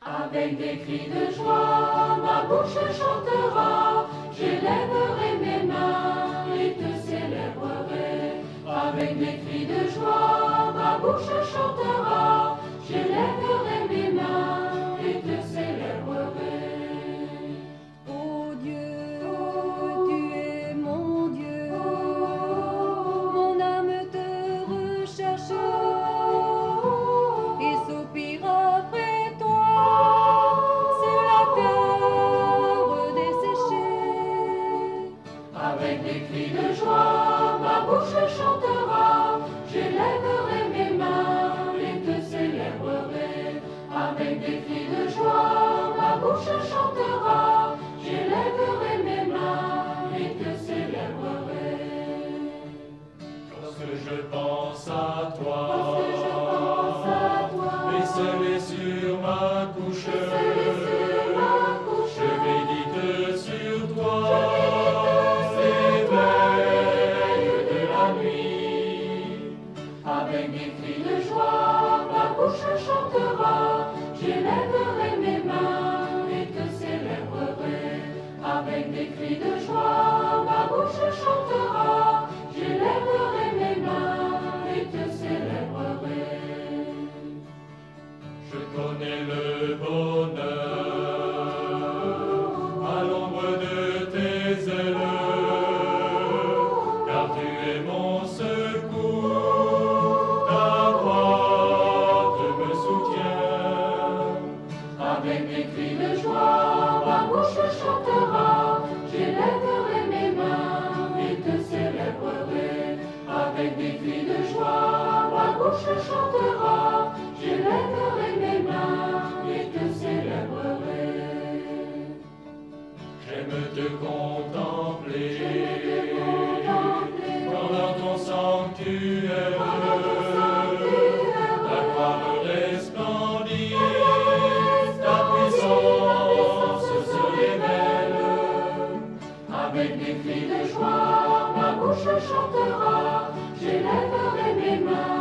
Avec des cris de joie, ma bouche chantera, j'élèverai mes mains et te célébrerai. Avec des cris de joie, ma bouche chantera, j'élèverai mes mains et te célébrerai. Ô Dieu, tu es mon Dieu, mon âme te recherche et soupire après toi sur la terre desséchée. Avec des cris de joie, ma bouche chantera, j'élèverai mes mains et te célébrerai. Avec des cris de joie, ma bouche chantera, j'élèverai mes mains et te célébrerai. Lorsque je pense à toi, Lorsque je pense à toi, et seul sur ma couche, sur ma couche, je médite sur toi, l'éveil de la nuit. Avec des cris de joie, ma bouche chantera, j'élèverai mes mains et te célébrerai. Avec des cris de joie, ma bouche chantera, j'élèverai mes mains et te célébrerai. je connais le bonheur à l'ombre de tes ailes, car tu es mon secours, ta droite me soutient. Avec des cris de joie, ma bouche chantera, j'élèverai mes mains et te célébrerai. Avec des cris de joie, ma bouche chantera, j'élèverai mes mains et te célébrerai. J'aime te contempler, Contempler, quand dans ton sanctuaire, dans ton sanctuaire, ta gloire resplendit, ta puissance se révèle. avec des cris de joie, ma bouche chantera, j'élèverai mes mains